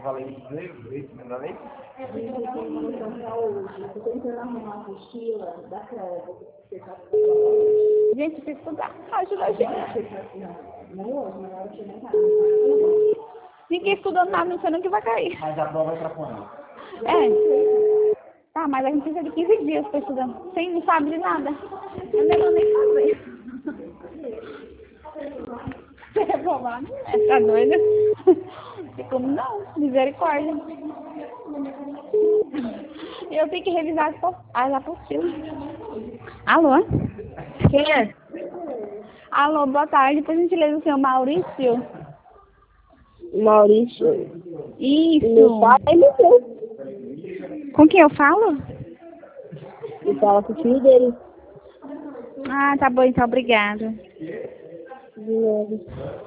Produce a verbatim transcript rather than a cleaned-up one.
falei isso aí, segunda vez? Gente, tem que estudar. Ajuda a gente. Ninguém estudando nada, não sei nem que vai cair. Mas a prova é pra quando? É. Tá, mas a gente precisa de quinze dias pra estudar. Sem não sabe de nada. Eu não vou nem fazer. Você é bobado? É, tá doida? Tem como não, misericórdia. Eu tenho que revisar as, po- as apostilas. Alô? Quem é? Alô, boa tarde. Por gentileza, o senhor Maurício? Maurício. Meu Isso. pai é meu. Com quem eu falo? E fala com o filho dele. Ah, tá bom, então, obrigada. De novo.